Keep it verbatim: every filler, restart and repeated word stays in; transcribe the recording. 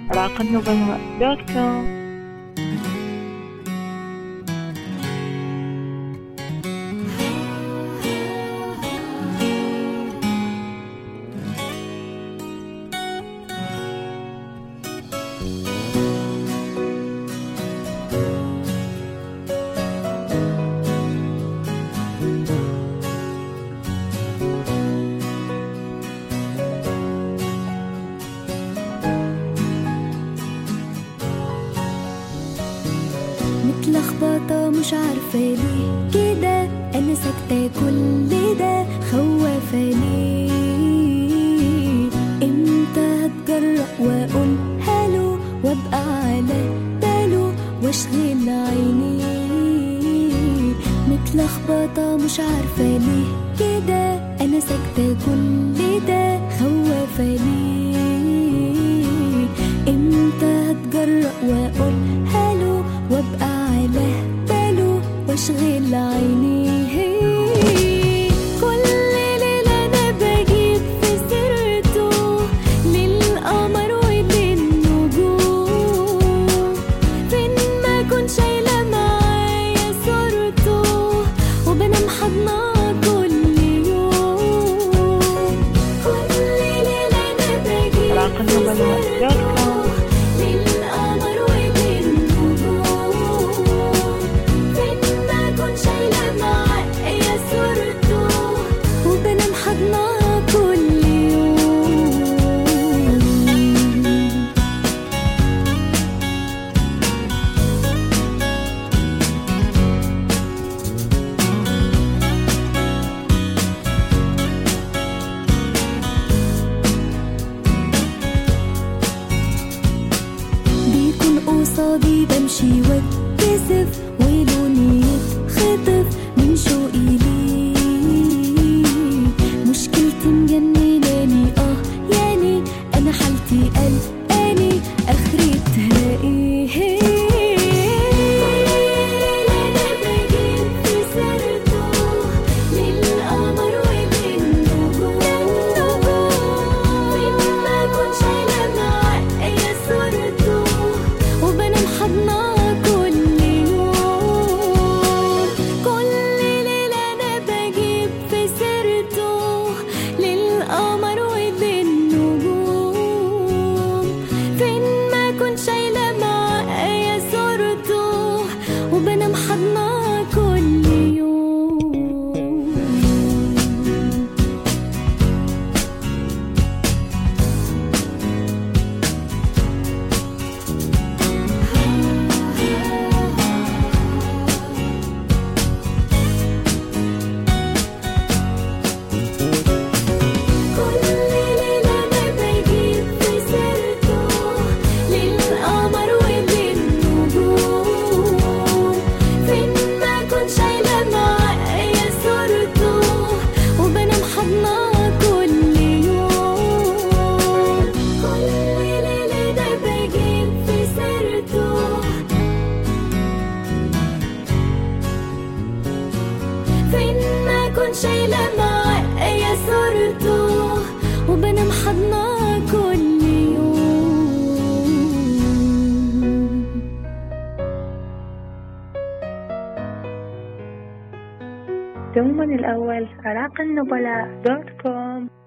عراق النبلاء دوت كوم. متلخبطة مش عارفة ليه كده، أنا ساكتة كل ده خوافة ليه. إمتى هتجرأ وأقول هالو وأبقى على باله وأشغل عيني؟ متلخبطة مش عارفة ليه كده، أنا ساكتة كل ده خوافة ليه. إمتى هتجرأ وأقول هالو وأبقى على باله واشغل عيني؟ كل ليلة أنا بجيب في سيرته للقمر وللنجوم، فين ما كنت شايلة معايا صورته وبنام حضنها كل يوم. كل ليلة أنا بجيب عراق في النبلاء دوت سيرته كوم. للقمر وللنجوم، فين ما كنت شايلة معايا صورته وبنام حضنها كل يوم. بيكون قصادي بمشي واتكسف ولوني يتخطف من شوقي ليه. مشكلتي مجنناني اه يعني انا حالتي قلقاني اخرتها ايه؟ انا بجيب في سيرته للقمر وللنجوم، فين ما كنت شايلة معايا صورته وبنام حضنها كل يوم. كل ليلة أنا بجيب في سيرته للقمر وللنجوم، فين ما كنت شايلة معايا صورته وبنام حضنها كل يوم. كل ليلة أنا بجيب في سيرته للقمر وللنجوم، فين ما كنت شايلة معايا صورته وبنام حضنها كل يوم. كل ليلة أنا بجيب في سيرته فين ما كنت شايلة معايا صورته وبنام حضنها كل يوم. دوما الأول عراق النبلاء دوت كوم.